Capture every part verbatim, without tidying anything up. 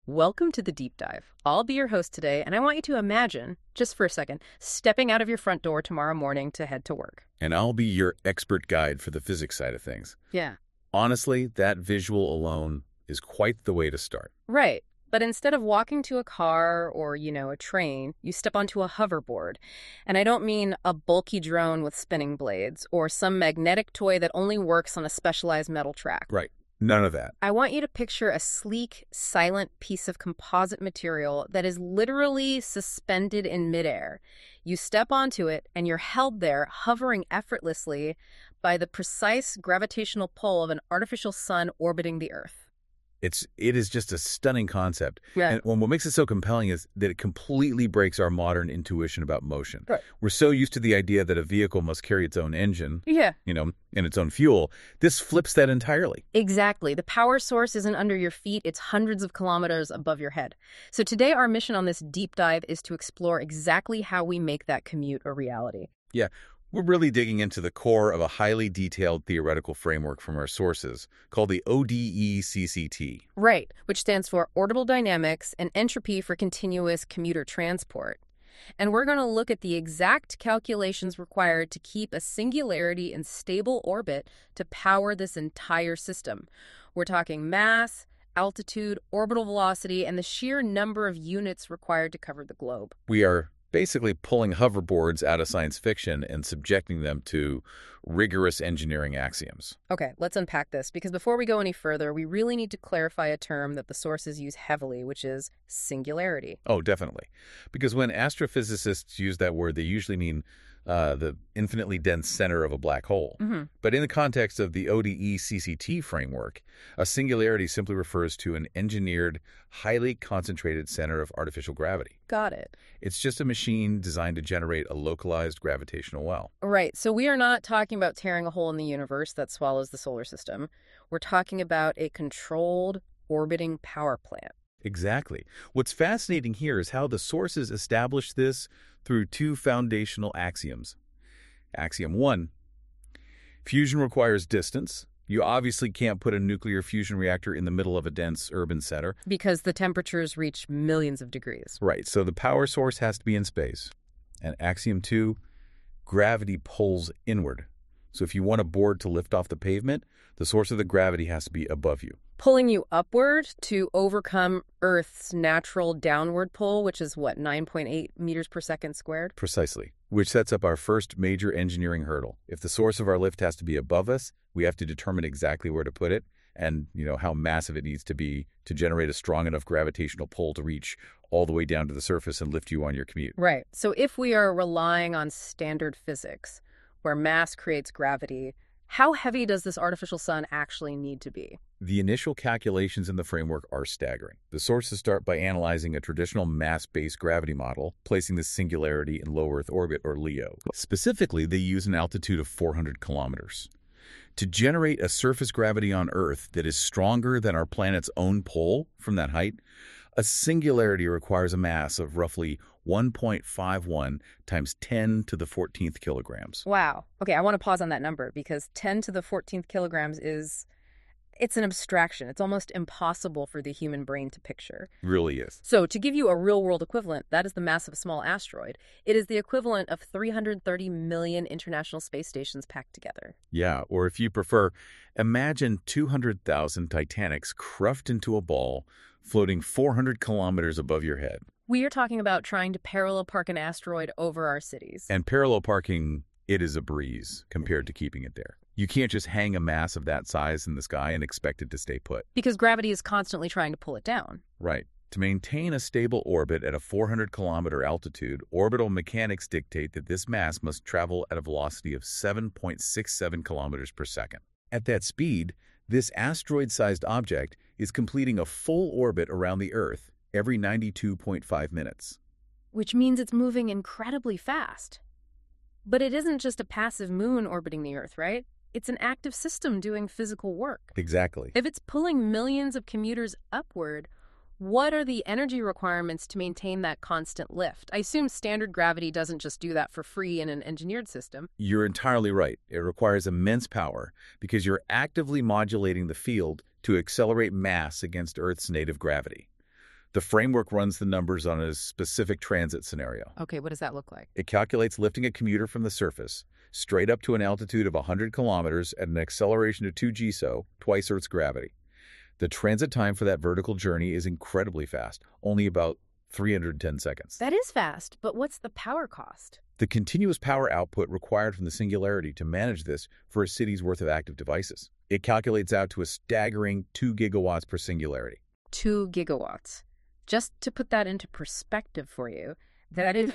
Welcome to the Deep Dive. I'll be your host today, and I want you to imagine, just for a second, stepping out of your front door tomorrow morning to head to work. And I'll be your expert guide for the physics side of things. Yeah. Honestly, that visual alone is quite the way to start. Right. But instead of walking to a car or, you know, a train, you step onto a hoverboard. And I don't mean a bulky drone with spinning blades or some magnetic toy that only works on a specialized metal track. Right. None of that. I want you to picture a sleek, silent piece of composite material that is literally suspended in midair. You step onto it, and you're held there, hovering effortlessly by the precise gravitational pull of an artificial sun orbiting the Earth. It's, it is just a stunning concept. Yeah. And what makes it so compelling is that it completely breaks our modern intuition about motion. Right. We're so used to the idea that a vehicle must carry its own engine, Yeah. you know, and its own fuel. This flips that entirely. Exactly. The power source isn't under your feet, it's hundreds of kilometers above your head. So today our mission on this deep dive is to explore exactly how we make that commute a reality. Yeah. We're really digging into the core of a highly detailed theoretical framework from our sources called the O D E C C T. Right, which stands for Orbital Dynamics and Entropy for Continuous Commuter Transport. And we're going to look at the exact calculations required to keep a singularity in stable orbit to power this entire system. We're talking mass, altitude, orbital velocity, and the sheer number of units required to cover the globe. We are basically pulling hoverboards out of science fiction and subjecting them to rigorous engineering axioms. Okay, let's unpack this, because before we go any further, we really need to clarify a term that the sources use heavily, which is singularity. Oh, definitely. Because when astrophysicists use that word, they usually mean uh, the infinitely dense center of a black hole. Mm-hmm. But in the context of the O D E C C T framework, a singularity simply refers to an engineered, highly concentrated center of artificial gravity. Got it. It's just a machine designed to generate a localized gravitational well. Right, so we are not talking about tearing a hole in the universe that swallows the solar system. We're talking about a controlled, orbiting power plant. Exactly. What's fascinating here is how the sources establish this through two foundational axioms. Axiom one, fusion requires distance. You obviously can't put a nuclear fusion reactor in the middle of a dense urban center. Because the temperatures reach millions of degrees. Right, so the power source has to be in space. And axiom two, gravity pulls inward. So if you want a board to lift off the pavement, the source of the gravity has to be above you. Pulling you upward to overcome Earth's natural downward pull, which is, what, nine point eight meters per second squared? Precisely, which sets up our first major engineering hurdle. If the source of our lift has to be above us, we have to determine exactly where to put it and, you know, how massive it needs to be to generate a strong enough gravitational pull to reach all the way down to the surface and lift you on your commute. Right. So if we are relying on standard physics, where mass creates gravity, how heavy does this artificial sun actually need to be? The initial calculations in the framework are staggering. The sources start by analyzing a traditional mass-based gravity model, placing the singularity in low Earth orbit, or LEO. Specifically, they use an altitude of four hundred kilometers. To generate a surface gravity on Earth that is stronger than our planet's own pull from that height, a singularity requires a mass of roughly one point five one times ten to the fourteenth kilograms. Wow. Okay, I want to pause on that number because ten to the fourteenth kilograms is, it's an abstraction. It's almost impossible for the human brain to picture. Really is. So to give you a real-world equivalent, that is the mass of a small asteroid. It is the equivalent of three hundred thirty million International Space Stations packed together. Yeah, or if you prefer, imagine two hundred thousand Titanics crushed into a ball floating four hundred kilometers above your head. We are talking about trying to parallel park an asteroid over our cities. And parallel parking, it is a breeze compared to keeping it there. You can't just hang a mass of that size in the sky and expect it to stay put. Because gravity is constantly trying to pull it down. Right. To maintain a stable orbit at a four hundred kilometer altitude, orbital mechanics dictate that this mass must travel at a velocity of seven point six seven kilometers per second. At that speed, this asteroid-sized object is completing a full orbit around the Earth every ninety-two point five minutes. Which means it's moving incredibly fast. But it isn't just a passive moon orbiting the Earth, right? It's an active system doing physical work. Exactly. If it's pulling millions of commuters upward, what are the energy requirements to maintain that constant lift? I assume standard gravity doesn't just do that for free in an engineered system. You're entirely right. It requires immense power because you're actively modulating the field to accelerate mass against Earth's native gravity. The framework runs the numbers on a specific transit scenario. Okay, what does that look like? It calculates lifting a commuter from the surface straight up to an altitude of one hundred kilometers at an acceleration of two G S O, twice Earth's gravity. The transit time for that vertical journey is incredibly fast, only about three hundred ten seconds. That is fast, but what's the power cost? The continuous power output required from the Singularity to manage this for a city's worth of active devices. It calculates out to a staggering two gigawatts per Singularity. Two gigawatts. Just to put that into perspective for you, that is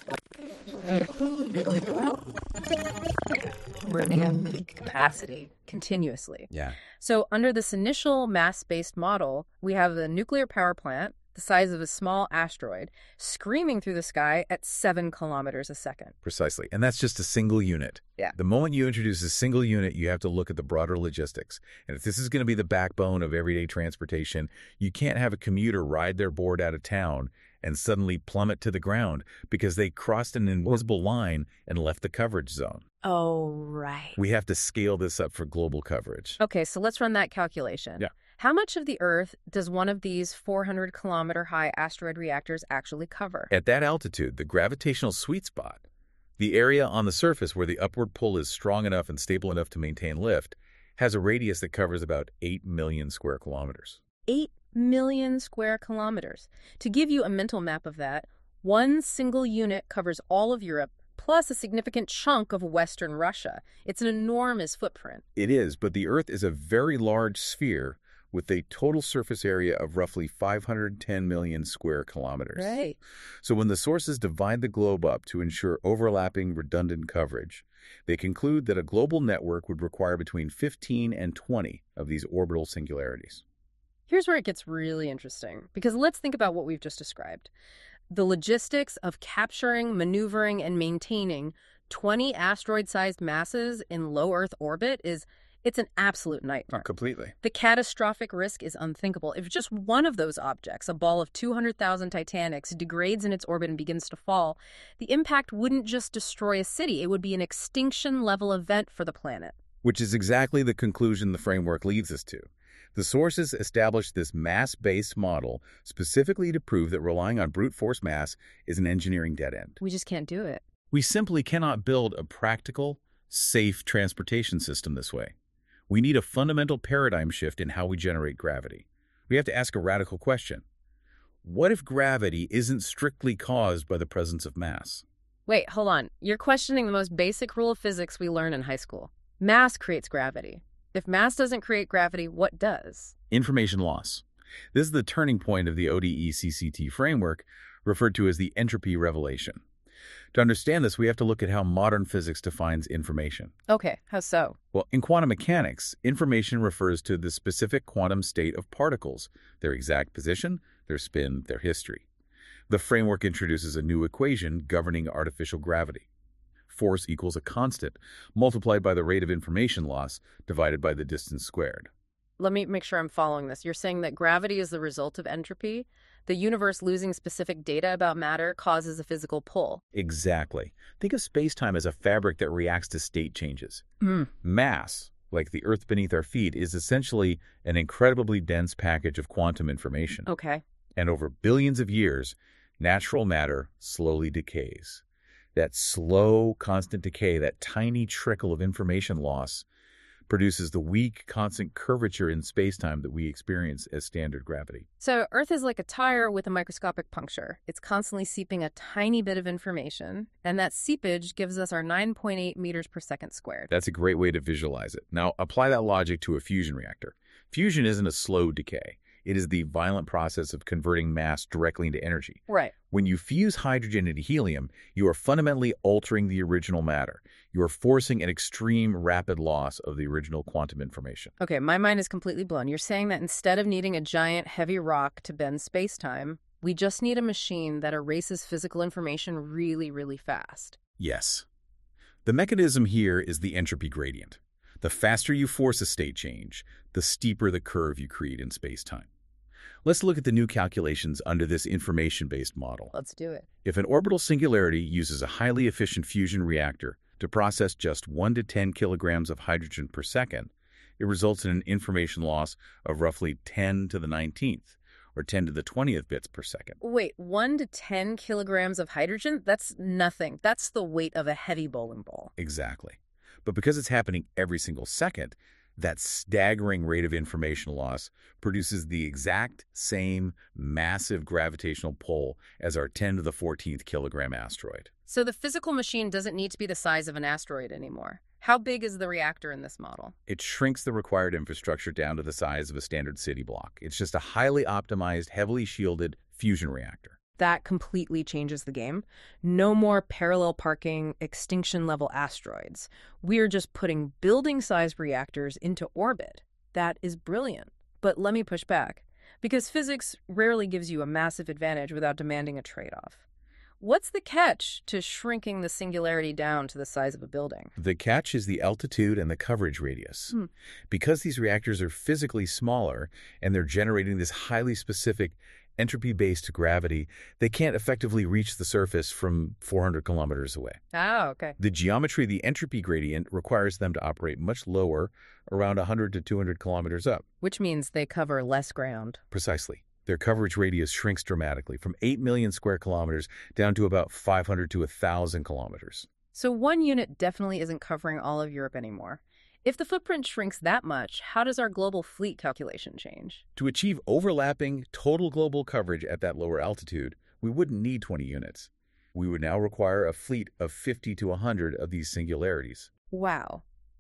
capacity continuously. Yeah. So under this initial mass-based model, we have a nuclear power plant the size of a small asteroid screaming through the sky at seven kilometers a second. Precisely. And that's just a single unit. Yeah. The moment you introduce a single unit, you have to look at the broader logistics. And if this is going to be the backbone of everyday transportation, you can't have a commuter ride their board out of town and suddenly plummet to the ground because they crossed an invisible line and left the coverage zone. Oh, right. We have to scale this up for global coverage. Okay, so let's run that calculation. Yeah. How much of the Earth does one of these four hundred kilometer high asteroid reactors actually cover? At that altitude, the gravitational sweet spot, the area on the surface where the upward pull is strong enough and stable enough to maintain lift, has a radius that covers about eight million square kilometers. eight million square kilometers. To give you a mental map of that, one single unit covers all of Europe, plus a significant chunk of Western Russia. It's an enormous footprint. It is, but the Earth is a very large sphere with a total surface area of roughly five hundred ten million square kilometers. Right. So when the sources divide the globe up to ensure overlapping, redundant coverage, they conclude that a global network would require between fifteen and twenty of these orbital singularities. Here's where it gets really interesting, because let's think about what we've just described. The logistics of capturing, maneuvering, and maintaining twenty asteroid-sized masses in low Earth orbit is It's an absolute nightmare. Completely. The catastrophic risk is unthinkable. If just one of those objects, a ball of two hundred thousand Titanics, degrades in its orbit and begins to fall, the impact wouldn't just destroy a city. It would be an extinction-level event for the planet. Which is exactly the conclusion the framework leads us to. The sources established this mass-based model specifically to prove that relying on brute force mass is an engineering dead end. We just can't do it. We simply cannot build a practical, safe transportation system this way. We need a fundamental paradigm shift in how we generate gravity. We have to ask a radical question. What if gravity isn't strictly caused by the presence of mass? Wait, hold on. You're questioning the most basic rule of physics we learn in high school. Mass creates gravity. If mass doesn't create gravity, what does? Information loss. This is the turning point of the O D E C C T framework, referred to as the entropy revelation. To understand this, we have to look at how modern physics defines information. Okay, how so? Well, in quantum mechanics, information refers to the specific quantum state of particles, their exact position, their spin, their history. The framework introduces a new equation governing artificial gravity. Force equals a constant, multiplied by the rate of information loss, divided by the distance squared. Let me make sure I'm following this. You're saying that gravity is the result of entropy? The universe losing specific data about matter causes a physical pull. Exactly. Think of space-time as a fabric that reacts to state changes. Mm. Mass, like the Earth beneath our feet, is essentially an incredibly dense package of quantum information. Okay. And over billions of years, natural matter slowly decays. That slow, constant decay, that tiny trickle of information loss, produces the weak, constant curvature in space-time that we experience as standard gravity. So Earth is like a tire with a microscopic puncture. It's constantly seeping a tiny bit of information, and that seepage gives us our nine point eight meters per second squared. That's a great way to visualize it. Now, apply that logic to a fusion reactor. Fusion isn't a slow decay. It is the violent process of converting mass directly into energy. Right. When you fuse hydrogen into helium, you are fundamentally altering the original matter. You are forcing an extreme rapid loss of the original quantum information. Okay, my mind is completely blown. You're saying that instead of needing a giant, heavy rock to bend space-time, we just need a machine that erases physical information really, really fast. Yes. The mechanism here is the entropy gradient. The faster you force a state change, the steeper the curve you create in space-time. Let's look at the new calculations under this information-based model. Let's do it. If an orbital singularity uses a highly efficient fusion reactor to process just one to ten kilograms of hydrogen per second, it results in an information loss of roughly ten to the nineteenth, or ten to the twentieth bits per second. Wait, one to ten kilograms of hydrogen? That's nothing. That's the weight of a heavy bowling ball. Exactly. But because it's happening every single second, that staggering rate of information loss produces the exact same massive gravitational pull as our ten to the fourteenth kilogram asteroid. So the physical machine doesn't need to be the size of an asteroid anymore. How big is the reactor in this model? It shrinks the required infrastructure down to the size of a standard city block. It's just a highly optimized, heavily shielded fusion reactor. That completely changes the game. No more parallel parking, extinction-level asteroids. We're just putting building-sized reactors into orbit. That is brilliant. But let me push back, because physics rarely gives you a massive advantage without demanding a trade-off. What's the catch to shrinking the singularity down to the size of a building? The catch is the altitude and the coverage radius. Hmm. Because these reactors are physically smaller and they're generating this highly specific entropy-based gravity, they can't effectively reach the surface from four hundred kilometers away. Oh, okay. The geometry of the entropy gradient requires them to operate much lower, around one hundred to two hundred kilometers up. Which means they cover less ground. Precisely. Their coverage radius shrinks dramatically, from eight million square kilometers down to about five hundred to one thousand kilometers. So one unit definitely isn't covering all of Europe anymore. If the footprint shrinks that much, how does our global fleet calculation change? To achieve overlapping total global coverage at that lower altitude, we wouldn't need twenty units. We would now require a fleet of fifty to one hundred of these singularities. Wow.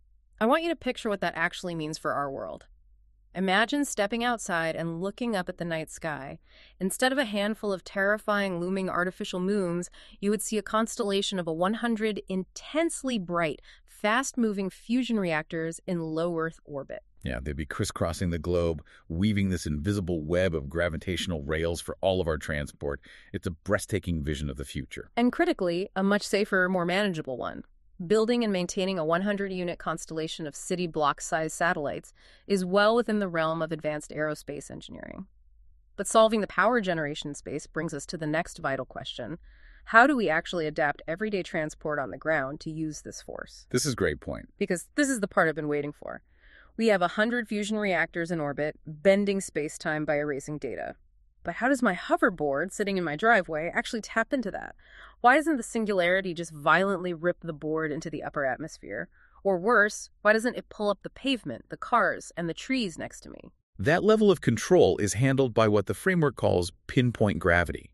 I want you to picture what that actually means for our world. Imagine stepping outside and looking up at the night sky. Instead of a handful of terrifying looming artificial moons, you would see a constellation of a one hundred intensely bright, fast-moving fusion reactors in low Earth orbit. Yeah, they'd be crisscrossing the globe, weaving this invisible web of gravitational rails for all of our transport. It's a breathtaking vision of the future. And critically, a much safer, more manageable one. Building and maintaining a one hundred unit constellation of city block-sized satellites is well within the realm of advanced aerospace engineering. But solving the power generation space brings us to the next vital question. How do we actually adapt everyday transport on the ground to use this force? This is a great point. Because this is the part I've been waiting for. We have one hundred fusion reactors in orbit, bending space-time by erasing data. But how does my hoverboard sitting in my driveway actually tap into that? Why doesn't the singularity just violently rip the board into the upper atmosphere? Or worse, why doesn't it pull up the pavement, the cars, and the trees next to me? That level of control is handled by what the framework calls pinpoint gravity.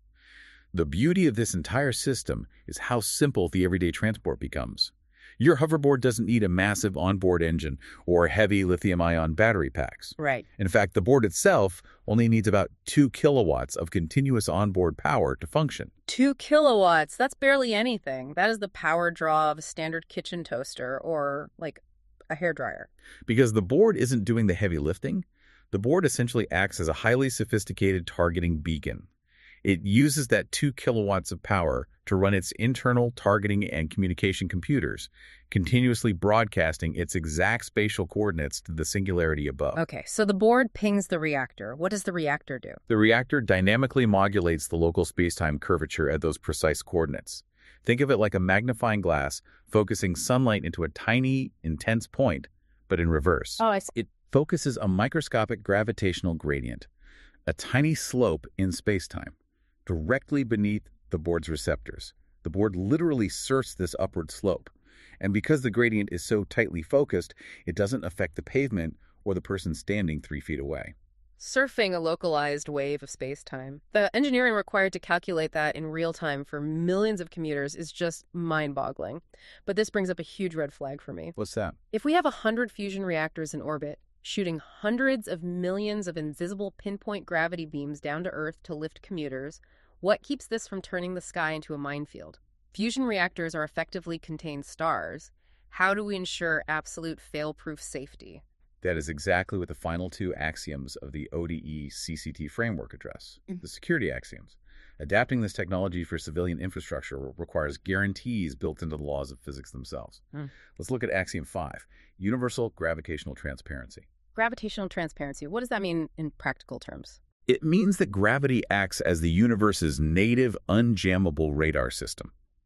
The beauty of this entire system is how simple the everyday transport becomes. Your hoverboard doesn't need a massive onboard engine or heavy lithium-ion battery packs. Right. In fact, the board itself only needs about two kilowatts of continuous onboard power to function. Two kilowatts? That's barely anything. That is the power draw of a standard kitchen toaster or, like, a hairdryer. Because the board isn't doing the heavy lifting, the board essentially acts as a highly sophisticated targeting beacon. It uses that two kilowatts of power to run its internal targeting and communication computers, continuously broadcasting its exact spatial coordinates to the singularity above. Okay, so the board pings the reactor. What does the reactor do? The reactor dynamically modulates the local spacetime curvature at those precise coordinates. Think of it like a magnifying glass focusing sunlight into a tiny, intense point, but in reverse. Oh, I see. It focuses a microscopic gravitational gradient, a tiny slope in spacetime, directly beneath the board's receptors. The board literally surfs this upward slope. And because the gradient is so tightly focused, it doesn't affect the pavement or the person standing three feet away. Surfing a localized wave of space-time. The engineering required to calculate that in real time for millions of commuters is just mind-boggling. But this brings up a huge red flag for me. What's that? If we have one hundred fusion reactors in orbit, shooting hundreds of millions of invisible pinpoint gravity beams down to Earth to lift commuters, what keeps this from turning the sky into a minefield? Fusion reactors are effectively contained stars. How do we ensure absolute fail-proof safety? That is exactly what the final two axioms of the O D E C C T framework address, Mm. the security axioms. Adapting this technology for civilian infrastructure requires guarantees built into the laws of physics themselves. Mm. Let's look at axiom five, universal gravitational transparency. Gravitational transparency, what does that mean in practical terms? It means that gravity acts as the universe's native, unjammable radar system.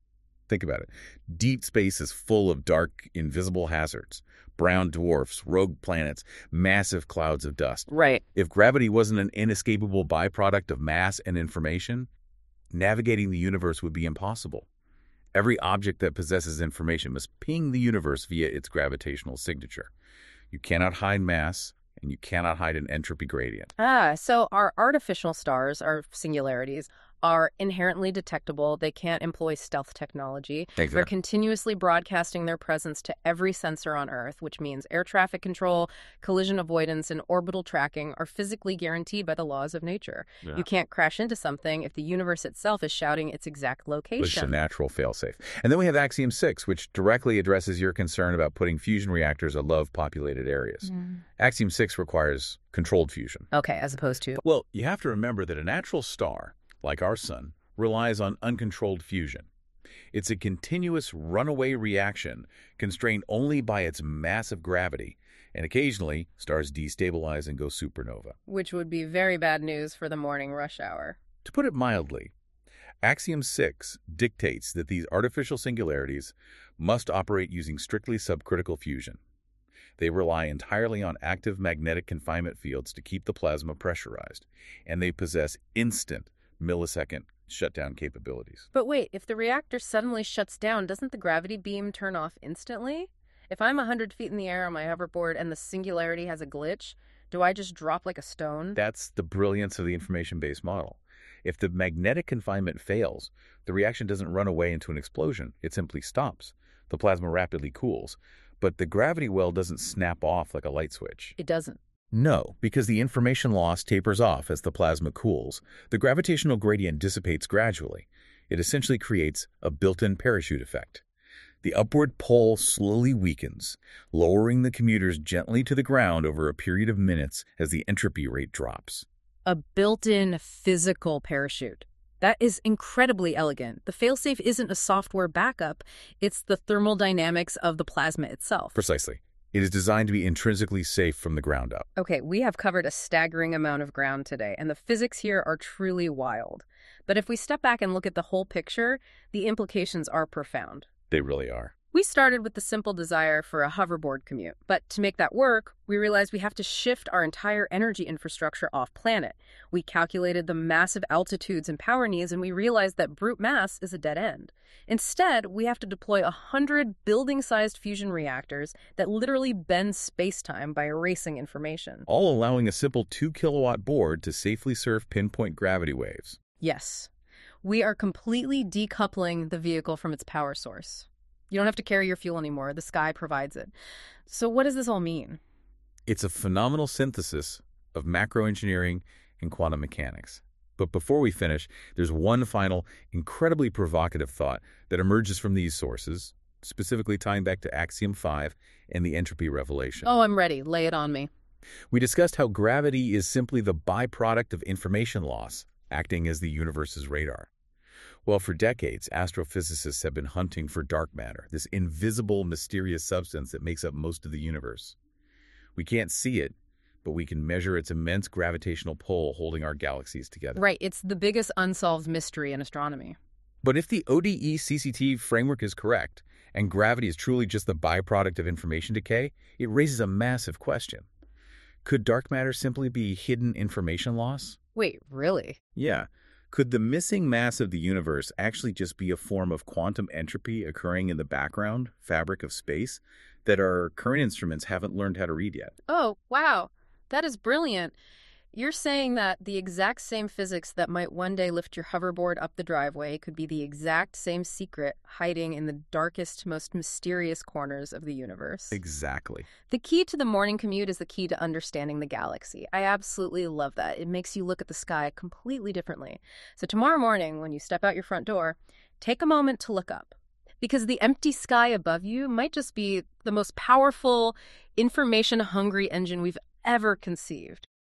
Think about it. Deep space is full of dark, invisible hazards. Brown dwarfs, rogue planets, massive clouds of dust. Right. If gravity wasn't an inescapable byproduct of mass and information, navigating the universe would be impossible. Every object that possesses information must ping the universe via its gravitational signature. You cannot hide mass, and you cannot hide an entropy gradient. Ah, so our artificial stars, our singularities, are inherently detectable. They can't employ stealth technology. Exactly. They're continuously broadcasting their presence to every sensor on Earth, which means air traffic control, collision avoidance, and orbital tracking are physically guaranteed by the laws of nature. Yeah. You can't crash into something if the universe itself is shouting its exact location. Which is a natural failsafe. And then we have Axiom six, which directly addresses your concern about putting fusion reactors above populated areas. Mm. Axiom six requires controlled fusion. Okay, as opposed to... Well, you have to remember that a natural star, like our sun, relies on uncontrolled fusion. It's a continuous runaway reaction constrained only by its massive gravity, and occasionally stars destabilize and go supernova. Which would be very bad news for the morning rush hour. To put it mildly, Axiom six dictates that these artificial singularities must operate using strictly subcritical fusion. They rely entirely on active magnetic confinement fields to keep the plasma pressurized, and they possess instant millisecond shutdown capabilities. But wait, if the reactor suddenly shuts down, doesn't the gravity beam turn off instantly? If I'm one hundred feet in the air on my hoverboard and the singularity has a glitch, do I just drop like a stone? That's the brilliance of the information-based model. If the magnetic confinement fails, the reaction doesn't run away into an explosion. It simply stops. The plasma rapidly cools. But the gravity well doesn't snap off like a light switch. It doesn't. No, because the information loss tapers off as the plasma cools. The gravitational gradient dissipates gradually. It essentially creates a built-in parachute effect. The upward pull slowly weakens, lowering the commuters gently to the ground over a period of minutes as the entropy rate drops. A built-in physical parachute. That is incredibly elegant. The failsafe isn't a software backup. It's the thermal dynamics of the plasma itself. Precisely. It is designed to be intrinsically safe from the ground up. Okay, we have covered a staggering amount of ground today, and the physics here are truly wild. But if we step back and look at the whole picture, the implications are profound. They really are. We started with the simple desire for a hoverboard commute, but to make that work, we realized we have to shift our entire energy infrastructure off-planet. We calculated the massive altitudes and power needs, and we realized that brute mass is a dead end. Instead, we have to deploy a hundred building-sized fusion reactors that literally bend space-time by erasing information. All allowing a simple two kilowatt board to safely surf pinpoint gravity waves. Yes. We are completely decoupling the vehicle from its power source. You don't have to carry your fuel anymore. The sky provides it. So what does this all mean? It's a phenomenal synthesis of macroengineering and quantum mechanics. But before we finish, there's one final, incredibly provocative thought that emerges from these sources, specifically tying back to Axiom five and the entropy revelation. Oh, I'm ready. Lay it on me. We discussed how gravity is simply the byproduct of information loss, acting as the universe's radar. Well, for decades, astrophysicists have been hunting for dark matter, this invisible, mysterious substance that makes up most of the universe. We can't see it, but we can measure its immense gravitational pull holding our galaxies together. Right, it's the biggest unsolved mystery in astronomy. But if the O D E C C T framework is correct, and gravity is truly just the byproduct of information decay, it raises a massive question. Could dark matter simply be hidden information loss? Wait, really? Yeah. Could the missing mass of the universe actually just be a form of quantum entropy occurring in the background fabric of space that our current instruments haven't learned how to read yet? Oh, wow. That is brilliant. You're saying that the exact same physics that might one day lift your hoverboard up the driveway could be the exact same secret hiding in the darkest, most mysterious corners of the universe. Exactly. The key to the morning commute is the key to understanding the galaxy. I absolutely love that. It makes you look at the sky completely differently. So tomorrow morning, when you step out your front door, take a moment to look up. Because the empty sky above you might just be the most powerful, information-hungry engine we've ever conceived.